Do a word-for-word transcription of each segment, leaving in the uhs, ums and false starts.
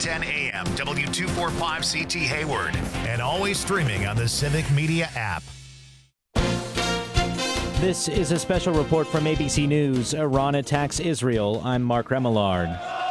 ten a.m. W two forty-five C T Hayward. And always streaming on the Civic Media app. This is a special report from A B C News. Iran attacks Israel. I'm Mark Remillard.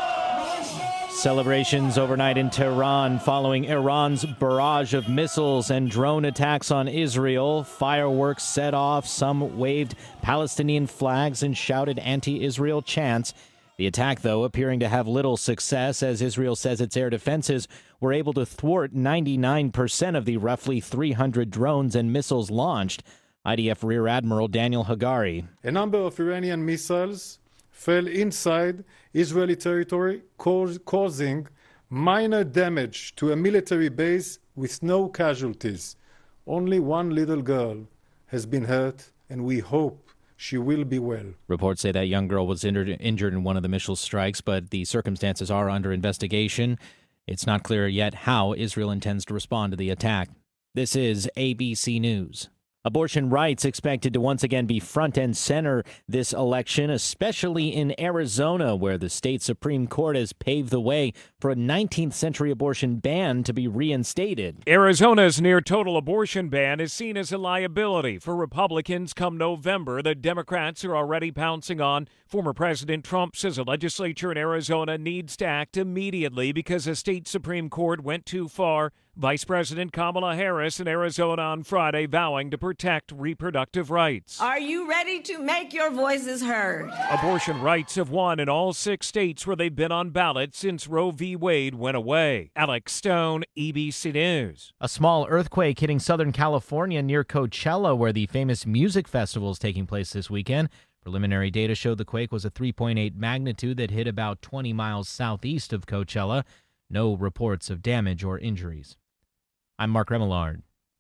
Celebrations overnight in Tehran following Iran's barrage of missiles and drone attacks on Israel. Fireworks set off. Some waved Palestinian flags and shouted anti-Israel chants. The attack, though, appearing to have little success, as Israel says its air defenses were able to thwart ninety-nine percent of the roughly three hundred drones and missiles launched. I D F Rear Admiral Daniel Hagari. A number of Iranian missiles fell inside Israeli territory, cause, causing minor damage to a military base with no casualties. Only one little girl has been hurt, and we hope she will be well. Reports say that young girl was injured, injured in one of the missile strikes, but the circumstances are under investigation. It's not clear yet how Israel intends to respond to the attack. This is A B C News. Abortion rights expected to once again be front and center this election, especially in Arizona, where the state Supreme Court has paved the way for a nineteenth century abortion ban to be reinstated. Arizona's near-total abortion ban is seen as a liability for Republicans come November. The Democrats are already pouncing on. Former President Trump says a legislature in Arizona needs to act immediately because a state Supreme Court went too far. Vice President Kamala Harris in Arizona on Friday vowing to protect reproductive rights. Are you ready to make your voices heard? Abortion rights have won in all six states where they've been on ballot since Roe v. Wade went away. Alex Stone, A B C News. A small earthquake hitting Southern California near Coachella, where the famous music festival is taking place this weekend. Preliminary data showed the quake was a three point eight magnitude that hit about twenty miles southeast of Coachella. No reports of damage or injuries. I'm Mark Remillard,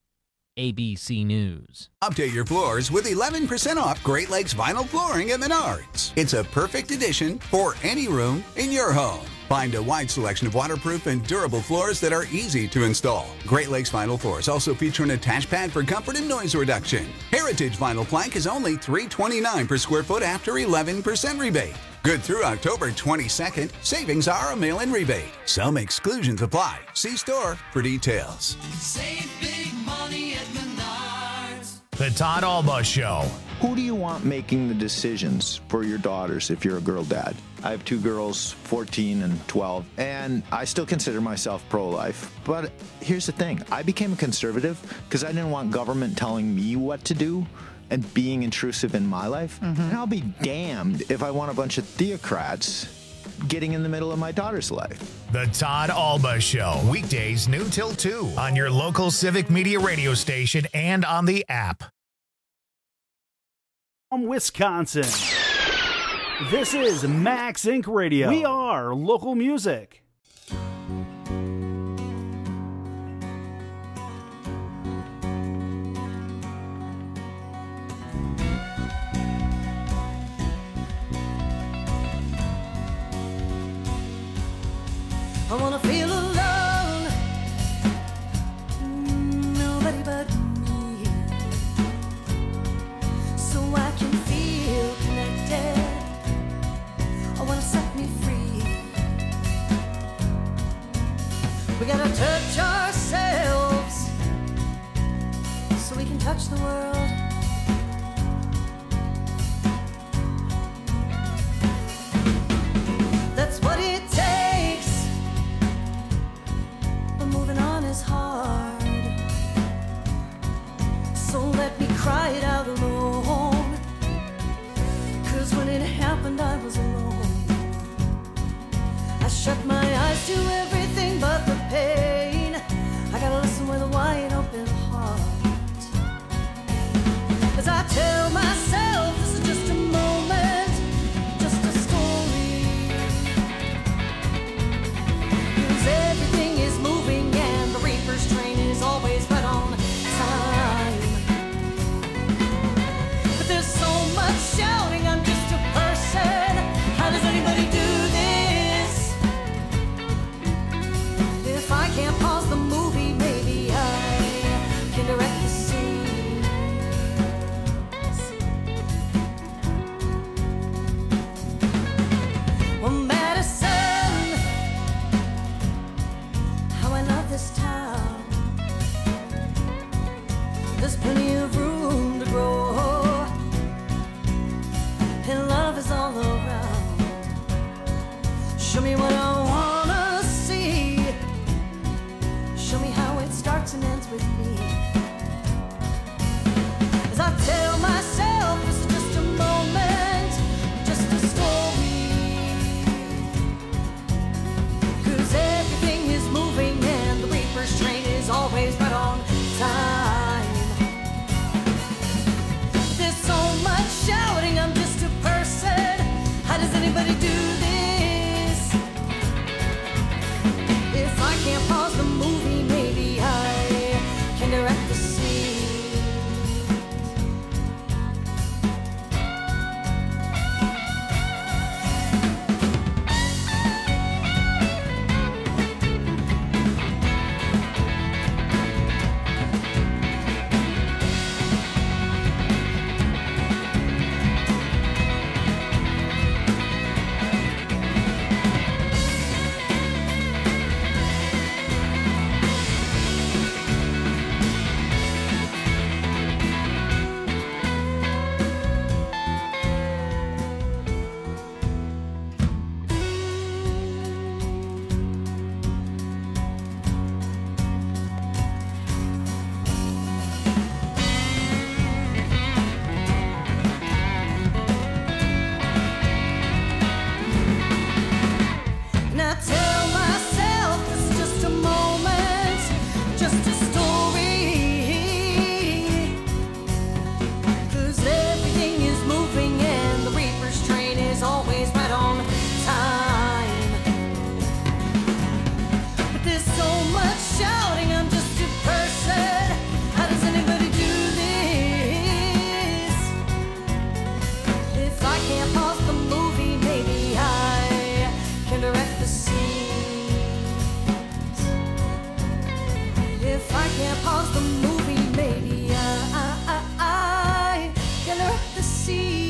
A B C News. Update your floors with eleven percent off Great Lakes Vinyl Flooring at Menards. It's a perfect addition for any room in your home. Find a wide selection of waterproof and durable floors that are easy to install. Great Lakes Vinyl Floors also feature an attached pad for comfort and noise reduction. Heritage Vinyl Plank is only three hundred twenty-nine dollars per square foot after eleven percent rebate. Good through October twenty-second. Savings are a mail-in rebate. Some exclusions apply. See store for details. Save big money at Menards. The Todd Alba Show. Who do you want making the decisions for your daughters if you're a girl dad? I have two girls, fourteen and twelve, and I still consider myself pro-life. But here's the thing. I became a conservative because I didn't want government telling me what to do and being intrusive in my life. Mm-hmm. And I'll be damned if I want a bunch of theocrats getting in the middle of my daughter's life. The Todd Alba Show. Weekdays noon till two on your local Civic Media radio station and on the app. From Wisconsin, this is Max Inc Radio. We are local music. I wanna feel alone. Nobody but me. So I can feel connected. I wanna set me free. We gotta touch ourselves so we can touch the world. That's what it takes. But moving on is hard. So let me cry it out alone. Cause when it happened I was alone. I shut my eyes to everything but the pain. I gotta listen with a wide open heart. As I tell myself this is just a moment, just a story. Cause everything is moving and the Reaper's train is always right on time. But there's so much shouting, I'm just a person. How does anybody do this? this town. There's plenty of room to grow, and love is all around. Show me what I wanna see. Show me how it starts and ends with me. As I tell myself it's just a moment, just a story. 'Cause everything is moving and the reaper's train is always right on time. There's so much shouting, I'm just a person. How does anybody do this? If I can't pause the movie, maybe I can direct the scene. And I tell myself it's just a moment, just a story. 'Cause everything is moving and the reaper's train is always right on time. But there's so much shouting, I'm just a person. How does anybody do this? If I can't pause the movie, maybe I can direct the scenes. If I can't pause the movie, maybe I, I, I can direct the scenes.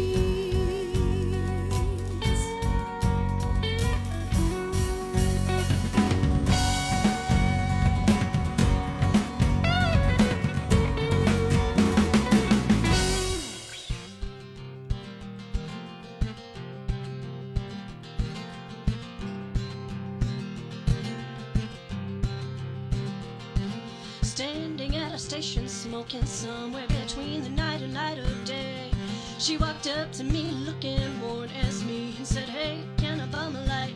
Standing at a station, smoking somewhere between the night and light of day. She walked up to me, looking worn as me, and said, "Hey, can I bum a light?"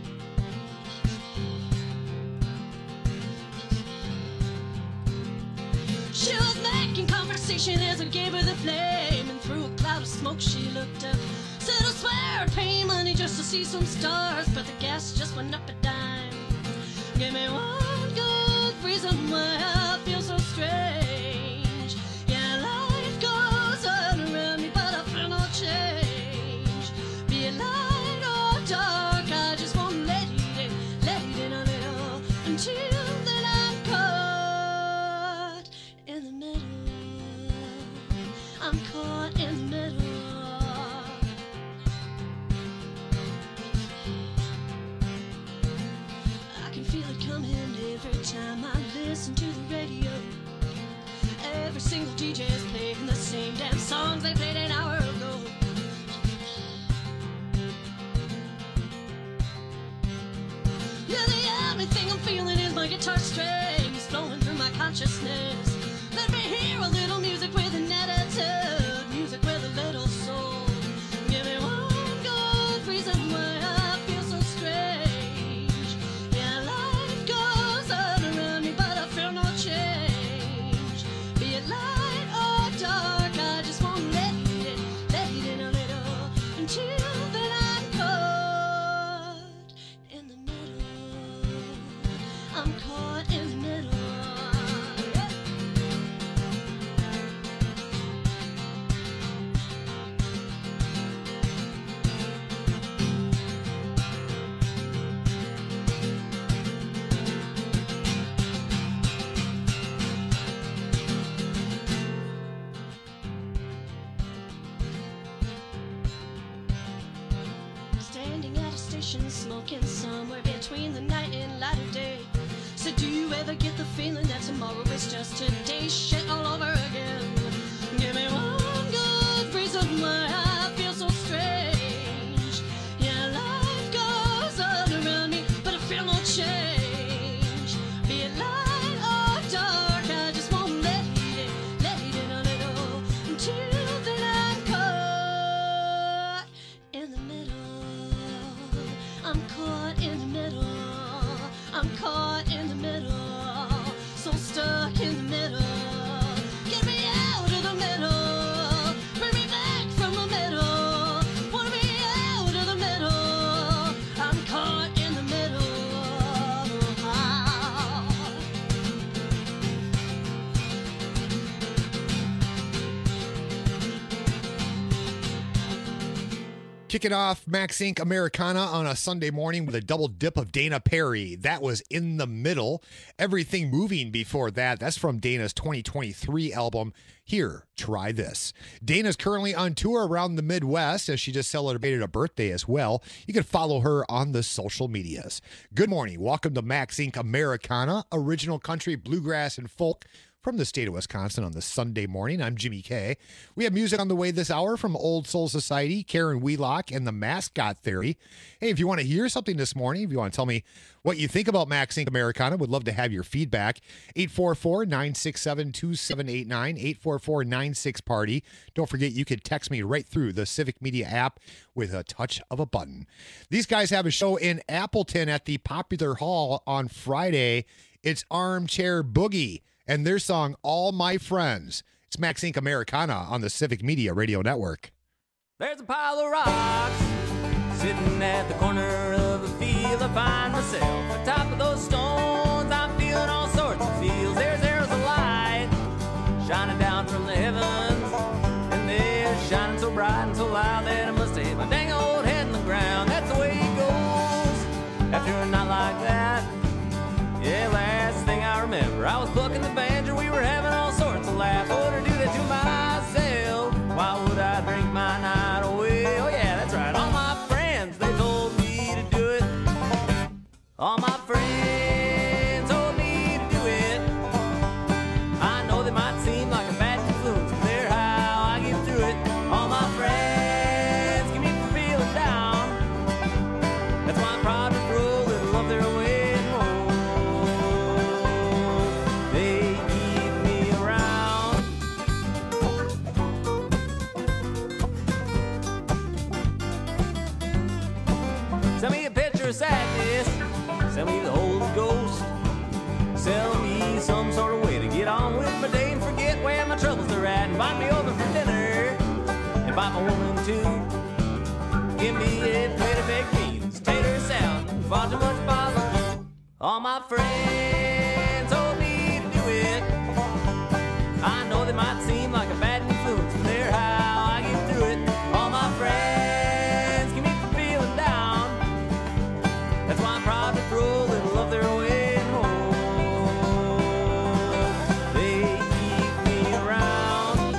She was making conversation as I gave her the flame, and through a cloud of smoke she looked up. Said, "I swear I'd pay money just to see some stars, but the gas just went up a dime. Give me one good reason why I feel so strange. Yeah, life goes on around me, but I feel no change. Be it light or dark, I just won't let it in, let it in a little. Until then I'm caught in the middle. I'm caught in the middle. I can feel it coming every time I listen to the radio. Every single D J is playing the same damn songs they played an hour ago. Yeah, the only thing I'm feeling is my guitar strings flowing through my consciousness. Let me hear a little music with an attitude, music with a little soul. Give me one good reason why I feel so strange. Yeah, life goes on around me, but I feel no change. Be it light or dark, I just won't let it in, let it in a little. Until then I'm caught in the middle. I'm caught in the middle. Yeah. Standing at a station, smoking somewhere between the night and light of day. So do you ever feeling that tomorrow is just today's shit all over again. Give me one good reason why I feel so strange. Yeah, life goes on around me, but I feel no change. Be it light or dark, I just won't let it, let it a little. Until then I'm caught in the middle. I'm caught in the middle. I'm caught in the middle. So stuck in the middle. Get me out of the middle. Bring me back from the middle. Wanna be out of the middle. I'm caught in the middle. Kicking off Max Incorporated. Americana on a Sunday morning with a double dip of Dana Perry. That was In the Middle. Everything Moving before that. That's from Dana's twenty twenty-three album, Here, Try This. Dana's currently on tour around the Midwest as she just celebrated a birthday as well. You can follow her on the social medias. Good morning. Welcome to Max Incorporated. Americana, original country, bluegrass, and folk from the state of Wisconsin on this Sunday morning. I'm Jimmy K. We have music on the way this hour from Old Soul Society, Karen Wheelock, and the Mascot Theory. Hey, if you want to hear something this morning, if you want to tell me what you think about Max Incorporated. Americana, would love to have your feedback. eight four four, nine six seven, two seven eight nine, eight four four, nine six, party. Don't forget, you can text me right through the Civic Media app with a touch of a button. These guys have a show in Appleton at the Popular Hall on Friday. It's Armchair Boogie and their song, All My Friends. It's Max Incorporated. Americana on the Civic Media Radio Network. There's a pile of rocks sitting at the corner of a field. I find myself atop of those stones. I'm feeling all sorts of feels. There's there's a light shining down from the heavens, and they're shining so bright and so loud that I must have hit my dang old head in the ground. That's the way it goes after a night like that. Yeah, last thing I remember, I was plucking the banjo, we were having all sorts of laughs. I wouldn't do that to myself. Why would I drink my night away? Oh yeah, that's right. All my friends, they told me to do it. All my friends told me to do it. I know they might seem like a bad influence, but they're how I get through it. All my friends keep me from feeling down. That's why I'm proud to throw a little of their way. Sell me a picture of sadness, sell me the Holy Ghost, sell me some sort of way to get on with my day and forget where my troubles are at. Invite me over for dinner, invite my woman too. Give me a plate of baked beans, tater salad, far too much bother. All my friends told me to do it. I know they might seem like a bad influence, but they're how I get through it. All my friends keep me from feeling down. That's why I'm proud to throw a little of their way home. They keep me around.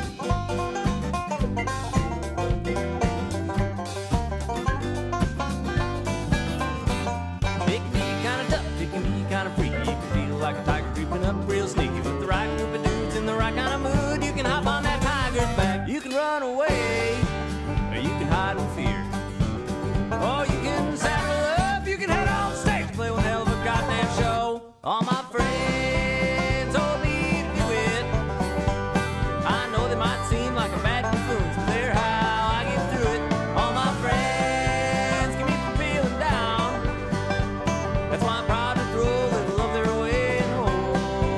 It can be kind of tough, it can be kind of freaky. It can feel like a tiger creeping up real sneaky. With the right group of dudes in the right kind of mood, you can hop on that tiger's back. You can run away, or you can hide in fear. Or you can saddle up, you can head on stage, play one hell of a goddamn show. All my friends told me to do it. I know they might seem like a bad influence, but they're how I get through it. All my friends keep me from feeling down. That's why I'm proud to throw a little of their way home.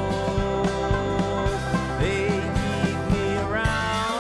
They keep me around.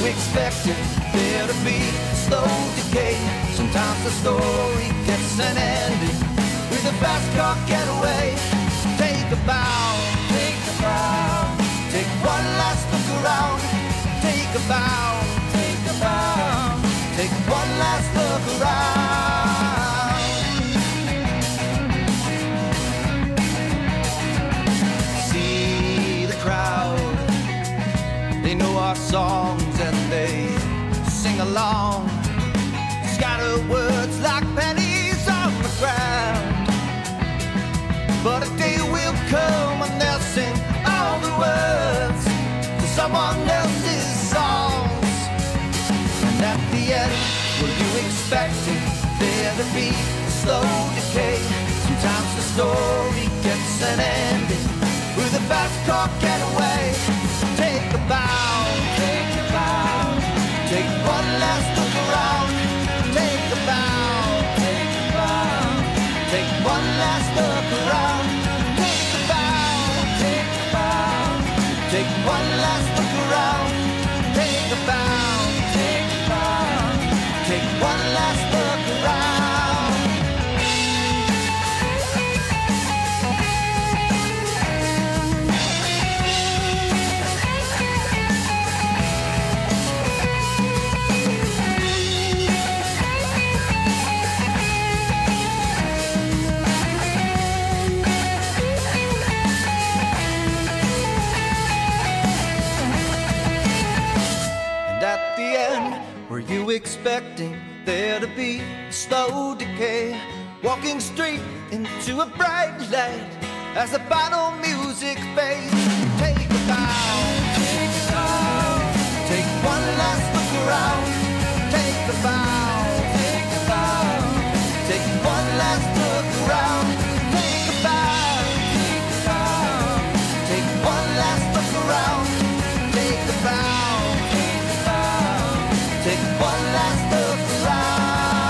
expecting there to be slow decay? Sometimes the story gets an ending with a fast car getaway. Take a bow, take a bow, take one last look around. Take a bow, take a bow, take one last look around. See the crowd, they know our songs and they sing along. Scatter words like pennies on the ground. But a day will come when they'll sing all the words to someone else's songs. And at the end, were you expecting there to be a slow decay? Sometimes the story gets an ending with a fast car getaway. Take a bow, take a bow, take one last look around. Take a bow, take a bow, take one last look around. Take a bow, take a bow, take one last look around. Take a bow, take a bow, take one last look around. At the end, were you expecting there to be a slow decay? Walking straight into a bright light as the final music fades. Take a bow, take a bow, take one last look around. Take a bow, take a bow, take one last look around. Take a bow, take a bow, take one last look around. Take a bow, take one last look around.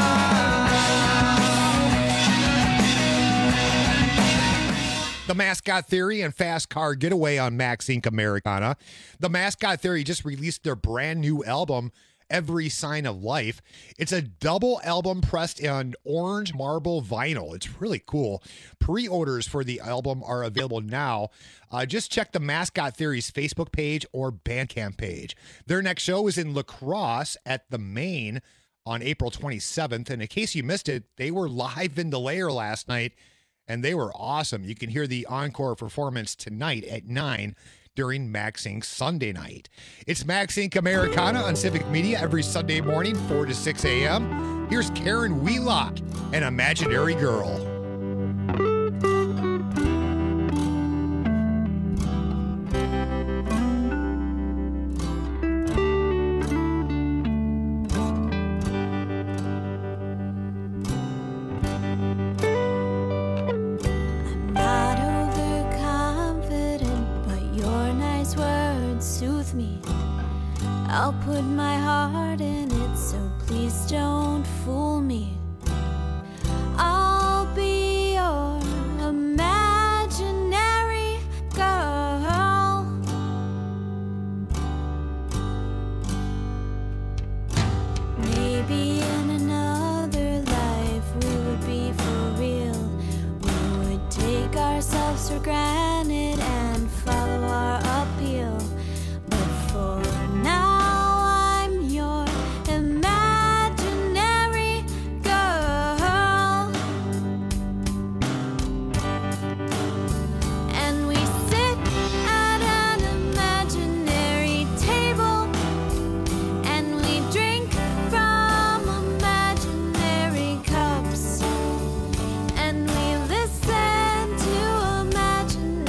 The Mascot Theory and Fast Car Getaway on Max Incorporated. Americana. The Mascot Theory just released their brand new album, Every Sign of Life. It's a double album pressed on orange marble vinyl. It's really cool. Pre-orders for the album are available now. Uh, just check the Mascot Theory's Facebook page or Bandcamp page. Their next show is in La Crosse at the Main on April twenty-seventh. And in case you missed it, they were live in the Lair last night, and they were awesome. You can hear the encore performance tonight at nine during Max Incorporated Sunday night. It's Max Incorporated Americana on Civic Media every Sunday morning, four to six a.m. Here's Karen Wheelock, An Imaginary Girl. I'll put my heart in it, so please don't fool me. I'll be your imaginary girl. Maybe in another life we would be for real. We would take ourselves for granted and follow our appeal. But for now, imagine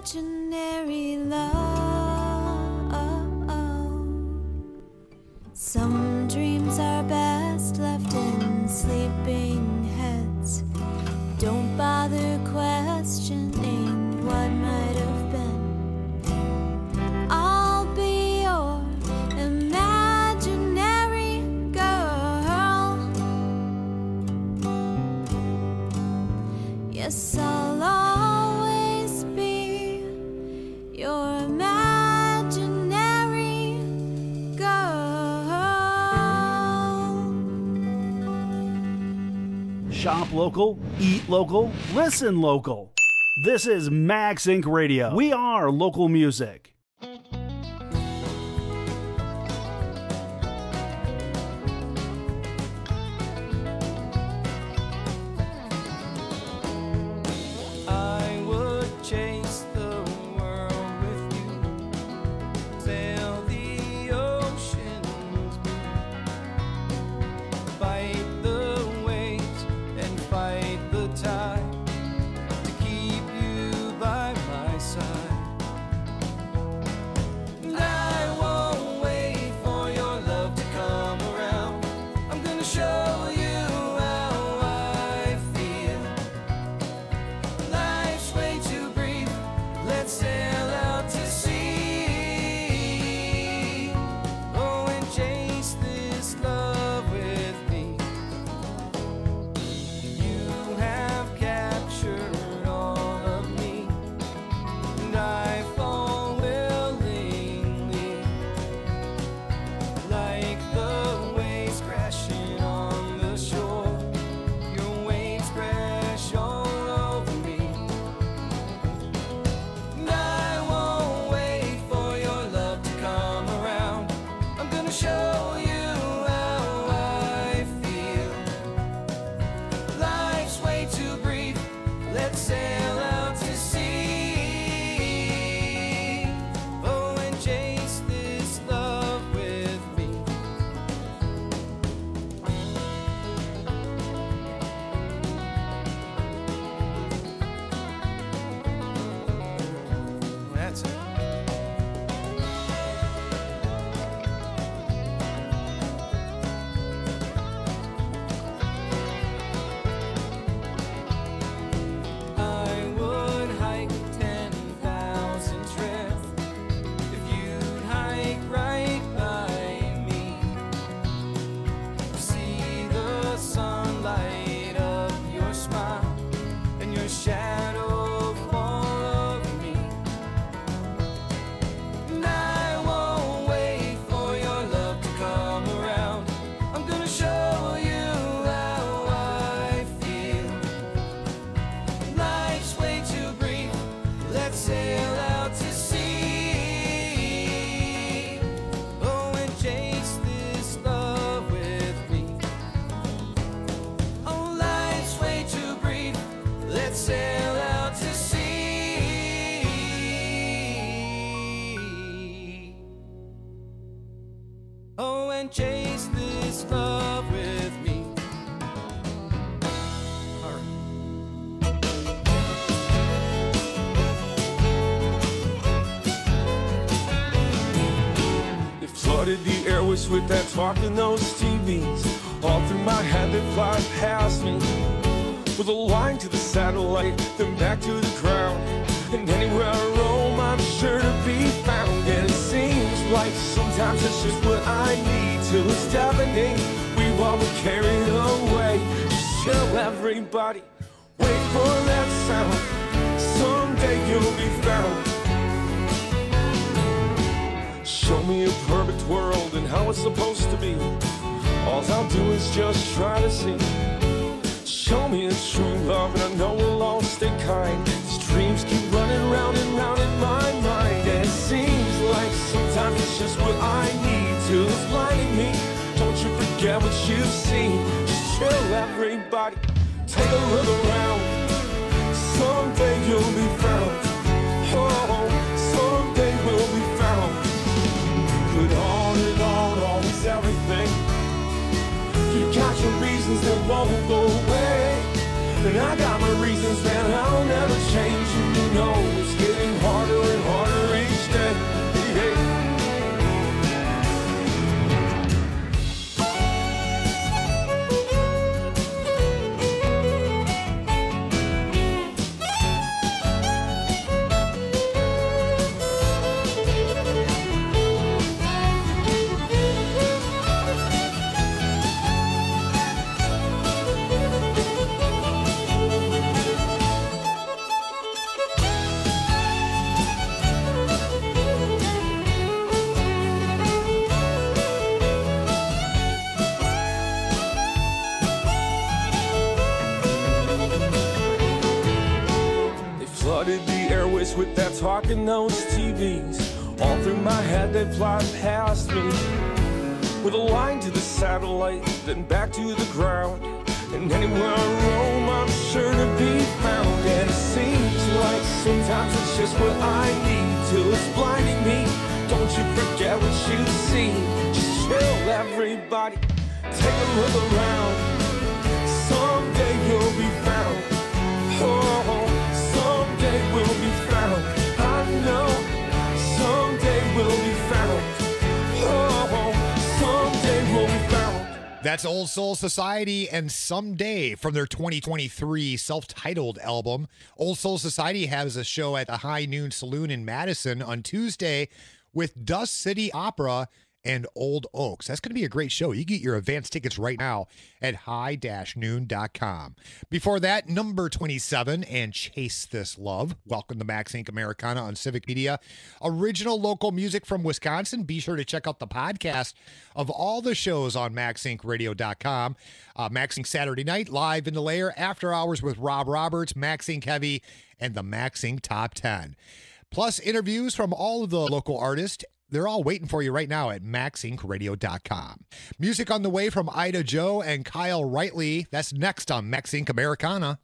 imaginary love. Some dreams are best left in sleeping heads. Don't bother questioning what might have been. I'll be your imaginary girl. Yes, I'll always be your imaginary girl. Shop local, eat local, listen local. This is Max Incorporated. Radio. We are local music. I would chase the world with you, sail the oceans blue, fight the waves and fight the tide to keep you by my side. And I won't wait for your love to come around. I'm gonna show you how I feel. Life's way too brief. Let's sail out to sea. Oh, and chase this love with me. You have captured all of me, and I fall willingly, like the waves crashing on the shore. Your waves crash all over me. And I won't wait for your love to come around. I'm gonna show you how I feel. Life's way too brief. Let's sail out to sea. Oh, and chase this love with me. That's it. I would hike ten thousand trips if you'd hike right by me. See the sunlight of your smile and your shadow fall over me. And I won't wait for your love to come around. I'm gonna show you how I feel. Life's way too brief. Let's sail out to sea. Oh, and chase this love with me. Oh, life's way too brief. Let's sail out to sea. Oh, and chase this love with me. All right. They flooded the airways with that talk in those T Vs. All through my head they fly past me, with a line to the satellite, then back to the ground. And anywhere I roam, I'm sure to be found. And it seems like sometimes it's just what I need till it's deafening. We all were carried away. Just chill, everybody. Wait for that sound. Someday you'll be found. Show me a perfect world and how it's supposed to be. All I'll do is just try to see. Show me a true love and I know we'll all stay kind. These dreams keep running round and round in my mind. And it seems like sometimes it's just what I need till it's blinding me. Don't you forget what you've seen. Just chill, everybody. Take a look around. Someday you'll be found. Oh, someday we'll be found. Put on and on, always everything. You got your reasons that won't go away, and I got my reasons that I'll never change. And you know it's getting harder days with that talk and those T Vs. All through my head they fly past me, with a line to the satellite, then back to the ground. And anywhere I roam, I'm sure to be found. And it seems like sometimes it's just what I need, till it's blinding me. Don't you forget what you see. Just chill, everybody, take a look around. Someday you'll be found. Oh, someday we'll be found. I know, someday we'll be found. Oh, someday we'll be found. That's Old Soul Society and Someday from their twenty twenty-three self-titled album. Old Soul Society has a show at the High Noon Saloon in Madison on Tuesday with Dust City Opera and Old Oaks. That's going to be a great show. You can get your advance tickets right now at high dash noon dot com. Before that, number twenty-seven and Chase This Love. Welcome to Max Incorporated. Americana on Civic Media. Original local music from Wisconsin. Be sure to check out the podcast of all the shows on max inc radio dot com. Uh, Max Inc Saturday night, live in the lair, after hours with Rob Roberts, Max Inc Heavy, and the Max Inc Top ten. Plus interviews from all of the local artists. They're all waiting for you right now at max inc radio dot com. Music on the way from Ida Joe and Kyle Rightly. That's next on Max Inc Americana.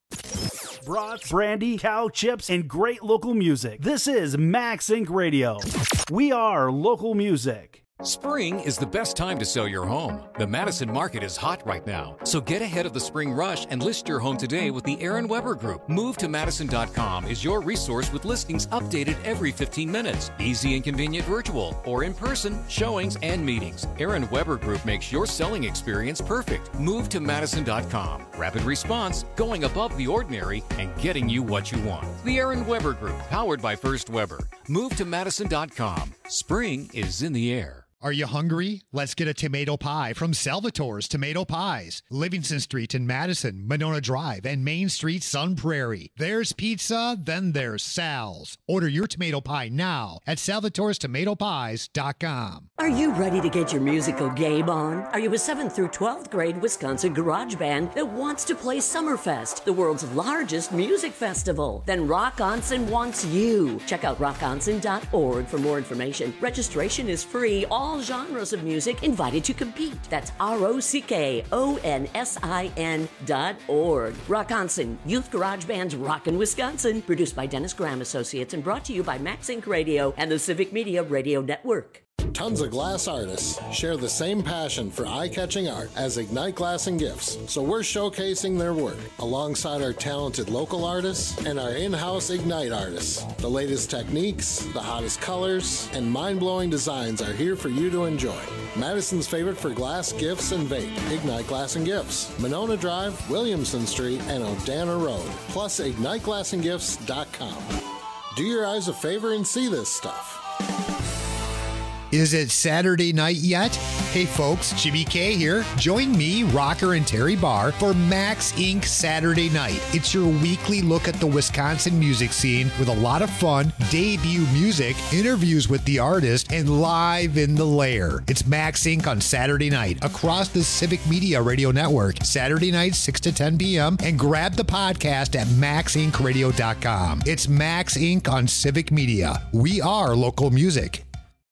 Brats, brandy, cow chips, and great local music. This is Max Inc Radio. We are local music. Spring is the best time to sell your home. The Madison market is hot right now, so get ahead of the spring rush and list your home today with the Aaron Weber Group. move to madison dot com is your resource with listings updated every fifteen minutes. Easy and convenient virtual or in-person showings and meetings. Aaron Weber Group makes your selling experience perfect. move to madison dot com. Rapid response, going above the ordinary, and getting you what you want. The Aaron Weber Group, powered by First Weber. move to madison dot com. Spring is in the air. Are you hungry? Let's get a tomato pie from Salvatore's Tomato Pies. Livingston Street in Madison, Monona Drive, and Main Street, Sun Prairie. There's pizza, then there's Sal's. Order your tomato pie now at salvatores tomato pies dot com. Are you ready to get your musical game on? Are you a seventh through twelfth grade Wisconsin garage band that wants to play Summerfest, the world's largest music festival? Then Rock Onsen wants you. Check out rock onsen dot org for more information. Registration is free. All All genres of music invited to compete. That's R O C K O N S I N dot org. Rock Onsen, Youth Garage Band's Rockin' Wisconsin. Produced by Dennis Graham Associates and brought to you by Max Inc Radio and the Civic Media Radio Network. Tons of glass artists share the same passion for eye-catching art as Ignite Glass and Gifts, so we're showcasing their work alongside our talented local artists and our in-house Ignite artists. The latest techniques, the hottest colors, and mind-blowing designs are here for you to enjoy. Madison's favorite for glass, gifts, and vape, Ignite Glass and Gifts, Monona Drive, Williamson Street, and Odana Road, plus ignite glass and gifts dot com. Do your eyes a favor and see this stuff. Is it Saturday night yet? Hey folks, Jimmy K here. Join me, Rocker and Terry Barr, for Max Incorporated Saturday Night. It's your weekly look at the Wisconsin music scene with a lot of fun, debut music, interviews with the artist, and live in the lair. It's Max Incorporated on Saturday night across the Civic Media Radio Network. Saturday night, six to ten p.m. And grab the podcast at max inc radio dot com. It's Max Incorporated on Civic Media. We are local music.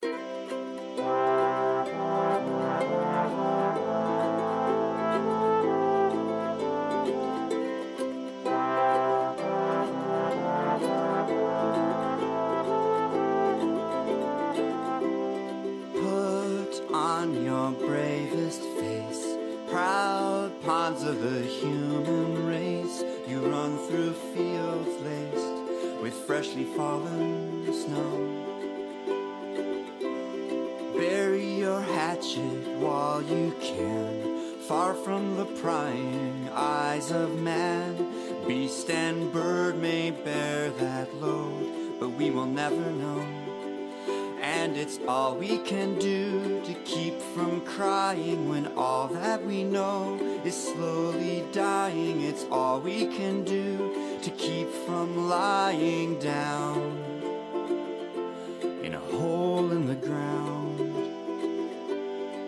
Of the human race, you run through fields laced with freshly fallen snow. Bury your hatchet while you can, far from the prying eyes of man. Beast and bird may bear that load, but we will never know. And it's all we can do to keep from crying when all that we know is slowly dying. It's all we can do to keep from lying down in a hole in the ground.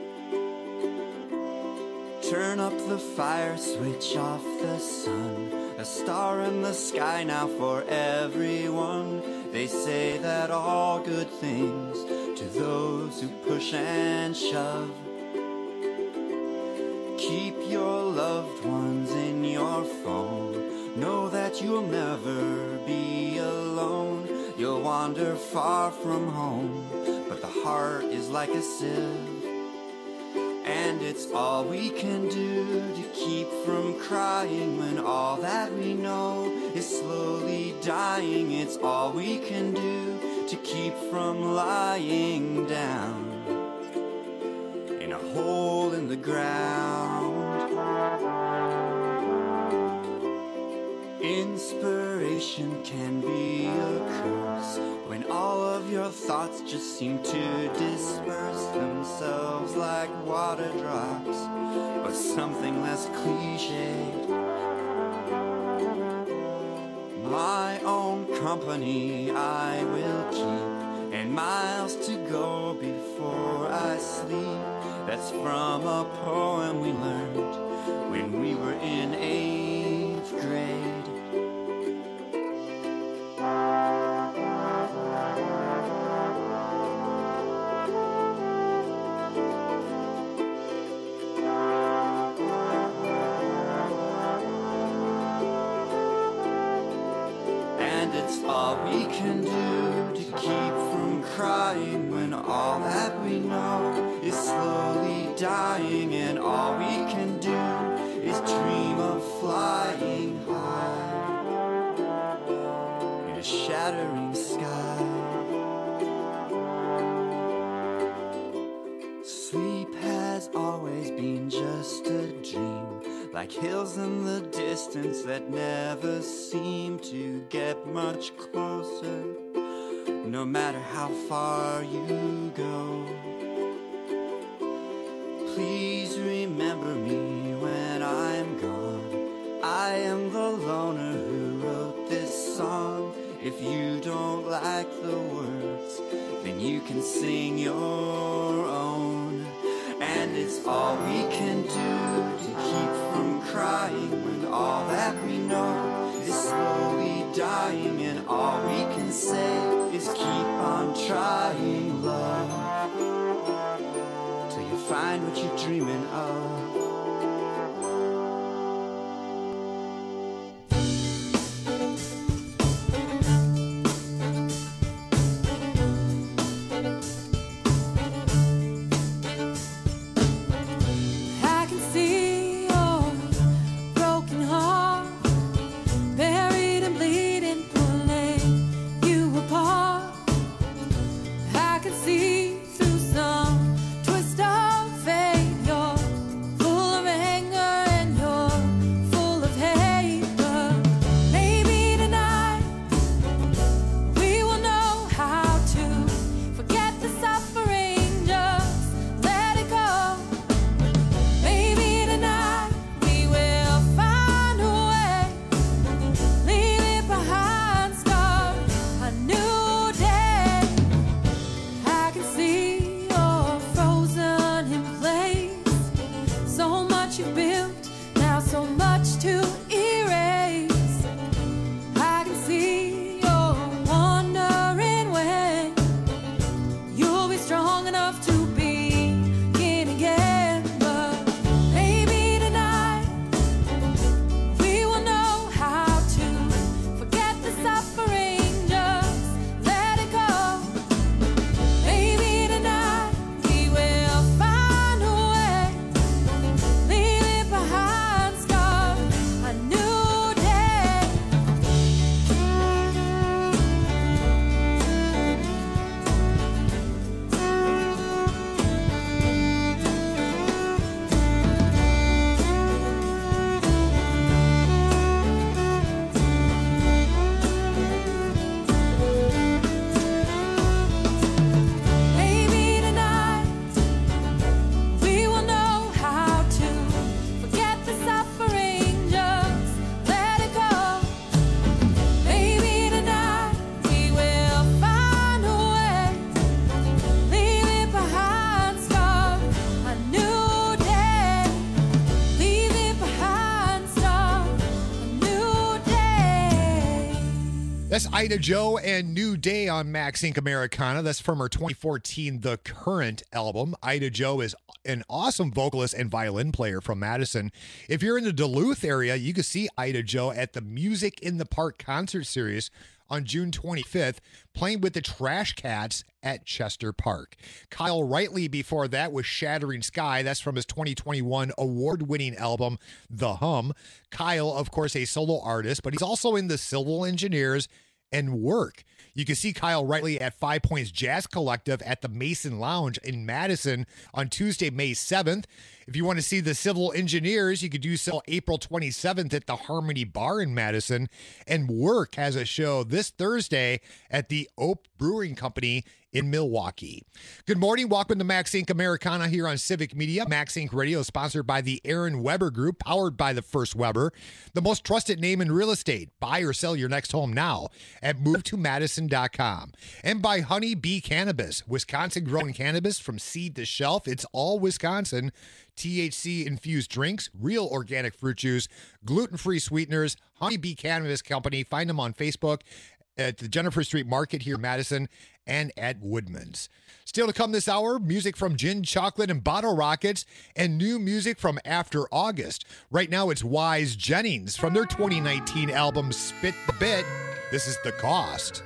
Turn up the fire, switch off the sun. a star in the sky now for everyone. They say that all good things to those who push and shove. Keep your loved ones in your phone. Know that you'll never be alone. You'll wander far from home, but the heart is like a sieve. And it's all we can do to keep from crying when all that we know is slowly dying. It's all we can do to keep from lying down in a hole in the ground. Inspiration can be a curse when all of your thoughts just seem to disperse themselves like water drops, but something less cliched. My own company I will keep, and miles to go before I sleep. That's from a poem we learned when we were in eighth grade. All we can do to keep from crying when all that we know is slowly dying, and all we can do is dream of flying high in a shattering sky. Sleep has always been just a dream, like hills in the distance that never seem to get much closer, no matter how far you go. Please remember me when I'm gone. I am the loner who wrote this song. If you don't like the words, then you can sing your own. And it's all we can do to keep from crying when all that we know is slowly dying, and all we can say is keep on trying, love, till you find what you're dreaming of. See through some twist of fate, you're Ida Joe and New Day on Max Inc Americana. That's from her twenty fourteen The Current album. Ida Joe is an awesome vocalist and violin player from Madison. If you're in the Duluth area, you can see Ida Joe at the Music in the Park concert series on June twenty-fifth, playing with the Trash Cats at Chester Park. Kyle Rightly before that was Shattering Sky. That's from his twenty twenty-one award-winning album, The Hum. Kyle, of course, a solo artist, but he's also in the Civil Engineers and Work. You can see Kyle Rightly at Five Points Jazz Collective at the Mason Lounge in Madison on Tuesday, May seventh. If you want to see the Civil Engineers, you could do so April twenty-seventh at the Harmony Bar in Madison. And Work has a show this Thursday at the Oak Brewing Company in Milwaukee. Good morning. Welcome to Max Inc Americana here on Civic Media. Max Inc Radio is sponsored by the Aaron Weber Group, powered by the First Weber, the most trusted name in real estate. Buy or sell your next home now at move to madison dot com. And by Honey Bee Cannabis, Wisconsin-grown cannabis from seed to shelf. It's all Wisconsin. T H C-infused drinks, real organic fruit juice, gluten-free sweeteners. Honey Bee Cannabis Company. Find them on Facebook at the Jennifer Street Market here in Madison and at Woodman's. Still to come this hour, music from Gin Chocolate and Bottle Rockets and new music from After August. Right now it's Wise Jennings from their twenty nineteen album Spit the Bit. This is The Cost.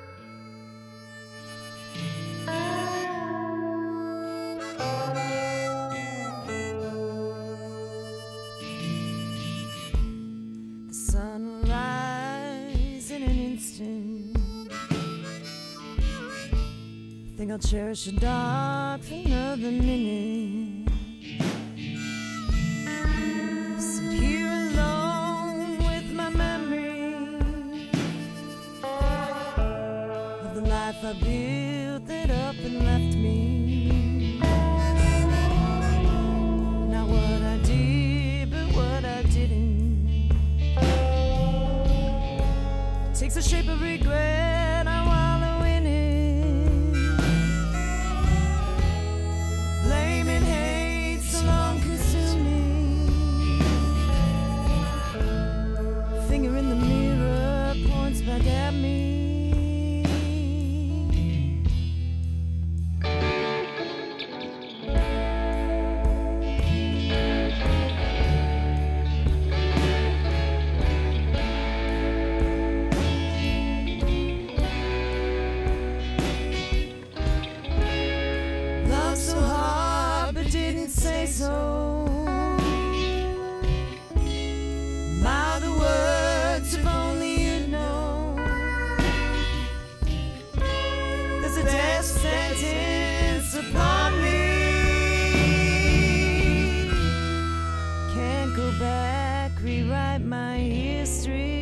The sun will rise in an instant. Think I'll cherish the dark for another minute. Sit here alone with my memory of the life I built that up and left me. Not what I did, but what I didn't. It takes the shape of regret. I wallow in it. Blame and hate so long consuming. Finger in the mirror points back at me. Love so hard but didn't say so. Mouth the words if only you know. There's a death sentence upon me. Can't go back, rewrite my history.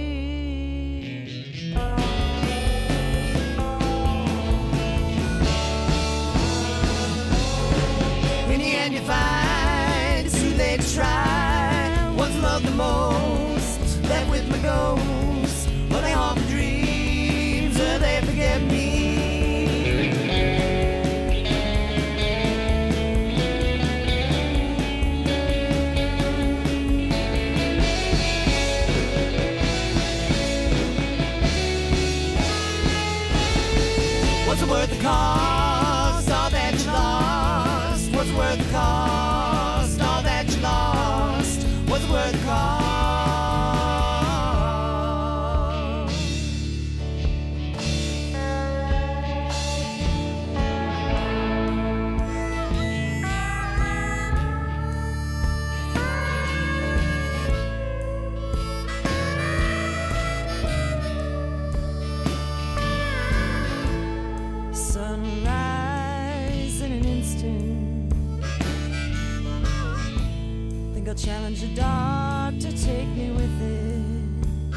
In the end you find it's too late to try. What's loved the most, left with my ghost. Will they haunt my dreams or they forget me? What's it worth the cost, all that you lost? What's it worth the cost, all that you lost? What's it worth the cost? Sunrise in an instant. Think I'll challenge the dark to take me with it.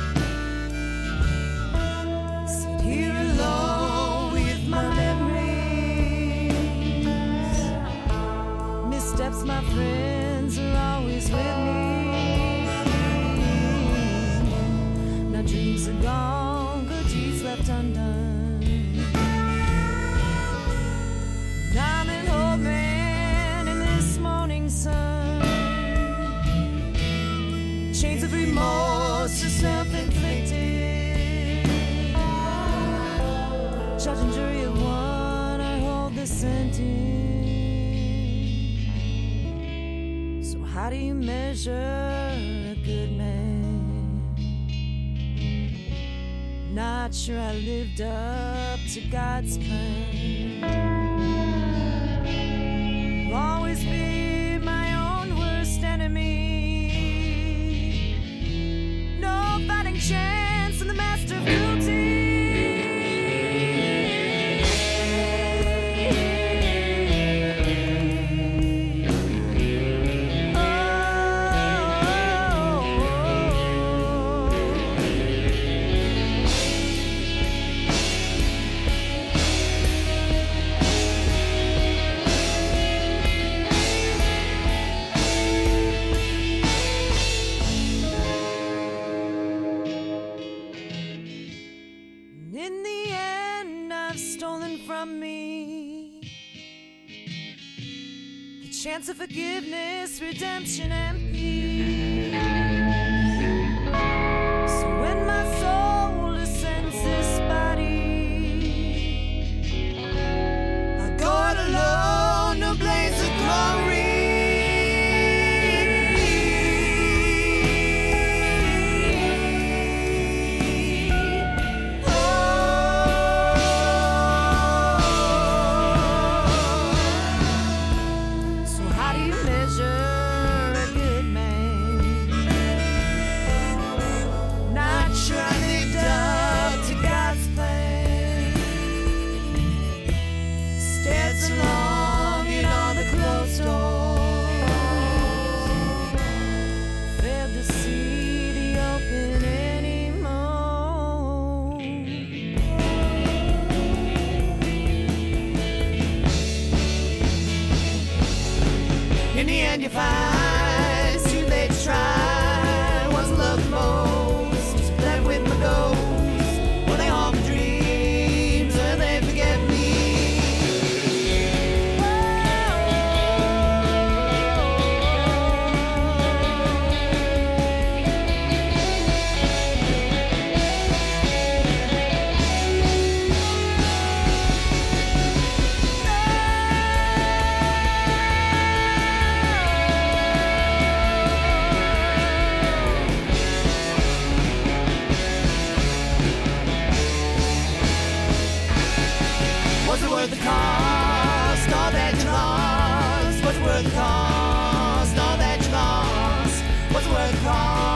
Sit here alone with my memories. Missteps, my friends, are always with me. Now dreams are gone, good deeds left undone. Diamond old man in this morning sun. Chains of remorse are self-inflicted. jury of one, I hold the sentence. So how do you measure a good man? Not sure I lived up to God's plan. I'll always be my own worst enemy. No fighting chance in the master of cruelty. Chance of forgiveness, redemption, and peace. So when my soul ascends this body, I go it alone, no blaze of glory. You find it's too late to try. What's love the most? Left with my ghost. Will they haunt my dreams? Will they forget me? The cost, all that you lost. What's worth the cost, all that you lost? What's worth the cost?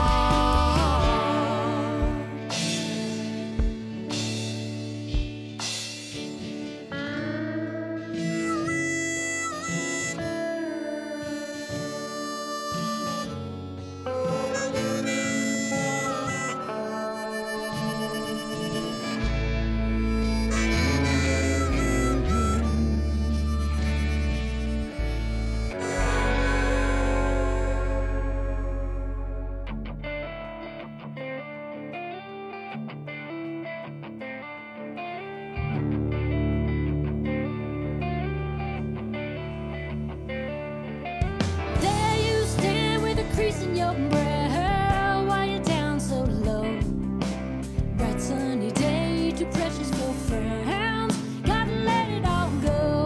In your brow, why you down so low? Bright sunny day, too precious for frowns. Gotta let it all go.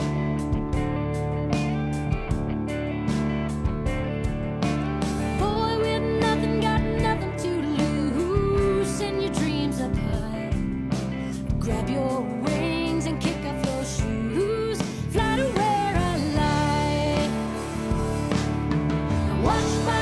Boy with nothing, got nothing to lose. Send your dreams up high. Grab your wings and kick off your shoes. Fly to where I lie. Watch my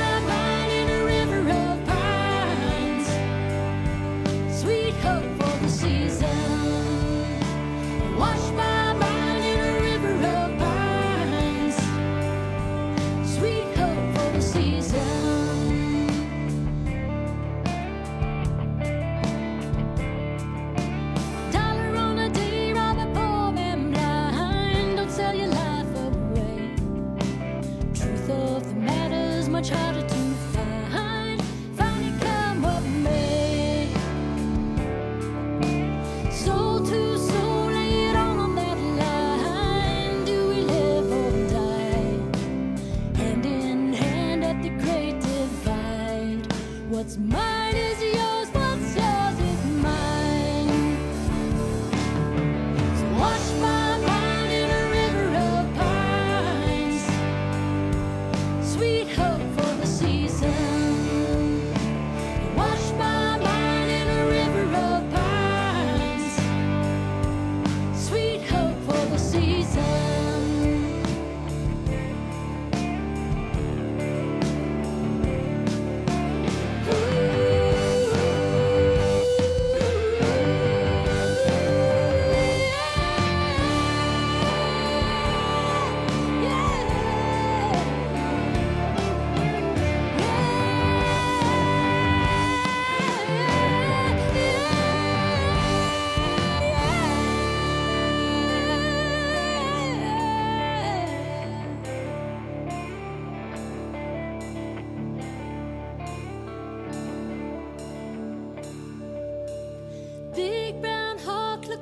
much harder to find. Find it, come what may. Soul to soul, lay it all on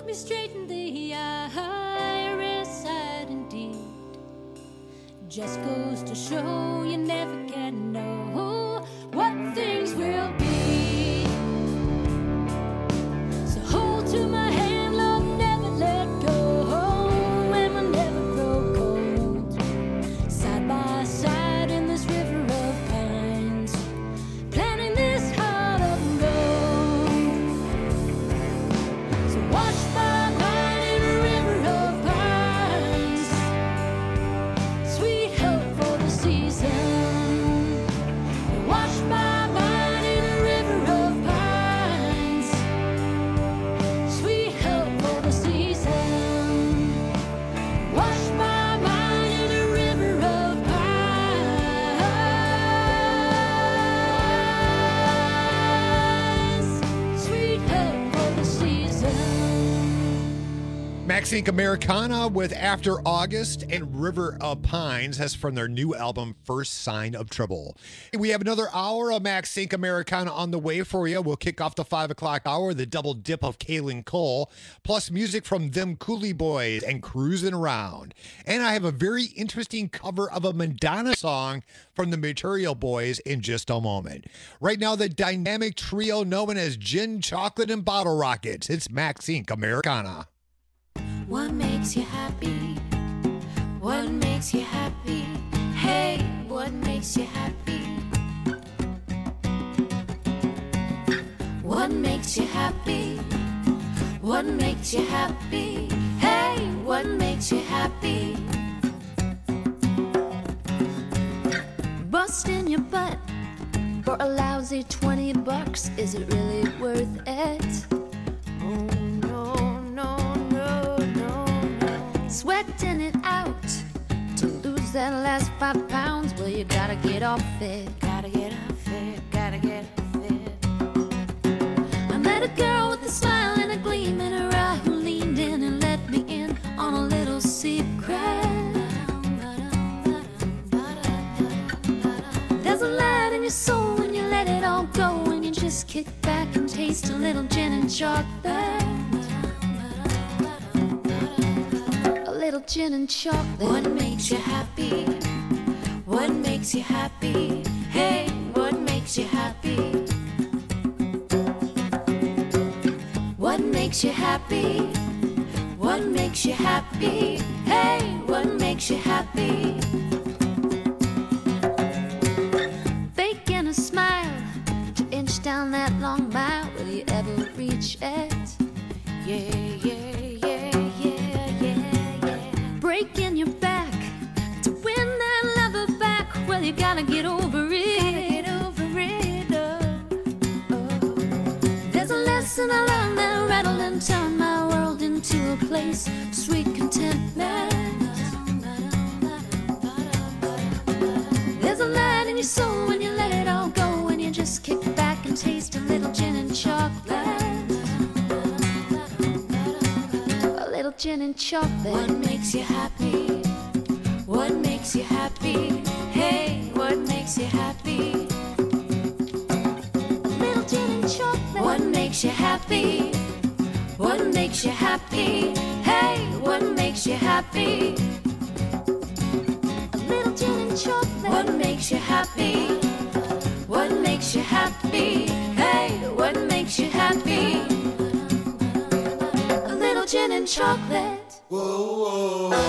look me straight in the eye, reside indeed. Just goes to show you never can know what things will be. So hold to my hand, Lord, never let go, and we'll never grow cold. Side by side in this river of pines, planting this heart of gold. So watch my mind in a river of pines, sweet hope for the season. Watch my mind in a river of pines, sweet hope for the season. Watch my mind in a river of pines, sweet hope for the season. Max Inc Americana with After August, and River of Pines. That's from their new album, First Sign of Trouble. We have another hour of Max Inc Americana on the way for you. We'll kick off the five o'clock hour, the double dip of Kaylin Cole, plus music from Them Cooley Boys and Cruising Around. And I have a very interesting cover of a Madonna song from the Material Boys in just a moment. Right now, the dynamic trio known as Gin, Chocolate, and Bottle Rockets. It's Max Inc Americana. What makes you happy? What makes you happy? Hey, what makes you happy? What makes you happy? What makes you happy? Hey, what makes you happy? Busting your butt for a lousy twenty bucks, is it really worth it? Oh no, no, no, no, no. Sweating it out to lose that last five pounds. Well, you gotta get off it, gotta get off it, gotta get off it. I met a girl with a smile and a gleam in her eye who leaned in and let me in on a little secret. There's a light in your soul when you let it all go, and you just kick back and taste a little gin and chocolate. A little gin and chocolate. What makes you happy? What makes you happy? Hey, what makes you happy? What makes you happy? What makes you happy? Hey, what makes you happy? Faking a smile to inch down that long mile. Will you ever reach it? Yeah, yeah, yeah, yeah, yeah, yeah. Breaking your back to win that lover back. Well, you gotta get over it. Gotta get over it. Oh, oh. There's a lesson I learned that rattled and turned my world into a place of sweet contentment. There's a light in your soul when you let it all go, and you just kick back and taste a little gin and chocolate. A little gin and chocolate. What makes you happy? What makes you happy? Hey, what makes you happy? A little gin and chocolate. What makes you happy? What makes you happy? Hey, what makes you happy? A little gin and chocolate. What makes you happy? What makes you happy? Hey, what makes you happy? A little gin and chocolate. Whoa, whoa.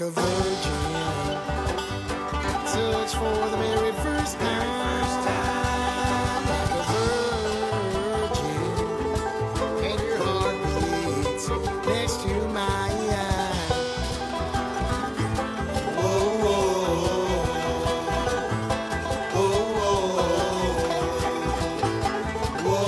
a virgin. Touch for the very first time, like a virgin. And your heart beats next to mine. Whoa, whoa, whoa, whoa,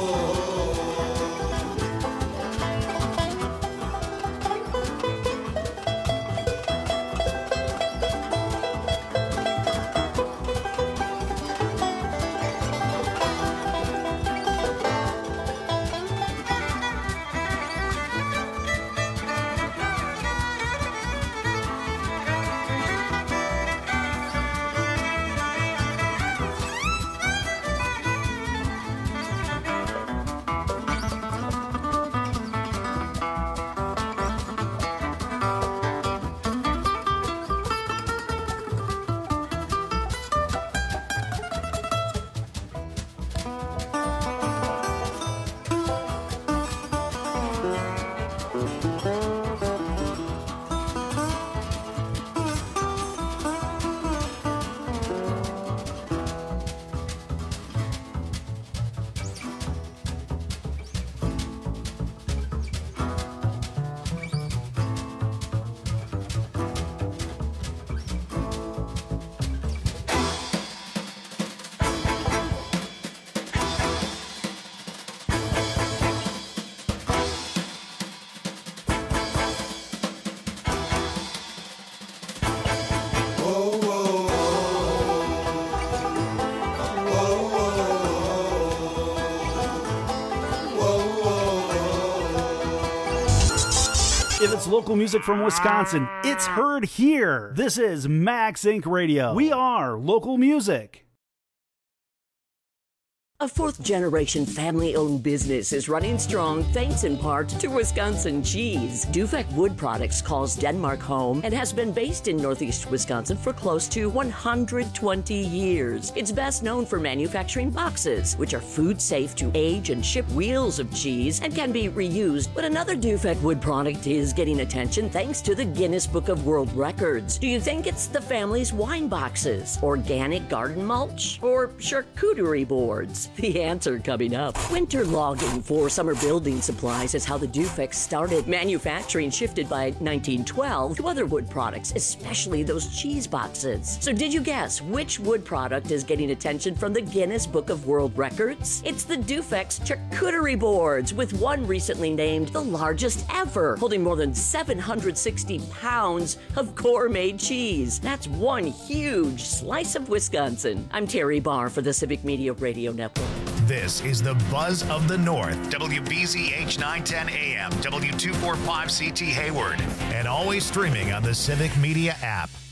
If it's local music from Wisconsin, it's heard here. This is Max Incorporated. Radio. We are local music. A fourth-generation family-owned business is running strong thanks in part to Wisconsin cheese. Dufek Wood Products calls Denmark home and has been based in northeast Wisconsin for close to one hundred twenty years. It's best known for manufacturing boxes, which are food-safe to age and ship wheels of cheese and can be reused. But another Dufek Wood product is getting attention thanks to the Guinness Book of World Records. Do you think it's the family's wine boxes, organic garden mulch, or charcuterie boards? The answer coming up. Winter logging for summer building supplies is how the Dufeks started. Manufacturing shifted by nineteen twelve to other wood products, especially those cheese boxes. So did you guess which wood product is getting attention from the Guinness Book of World Records? It's the Dufeks charcuterie boards, with one recently named the largest ever, holding more than seven hundred sixty pounds of core-made cheese. That's one huge slice of Wisconsin. I'm Terry Barr for the Civic Media Radio Network. This is the Buzz of the North, W B Z H nine ten A M, W two forty-five C T Hayward, and always streaming on the Civic Media app.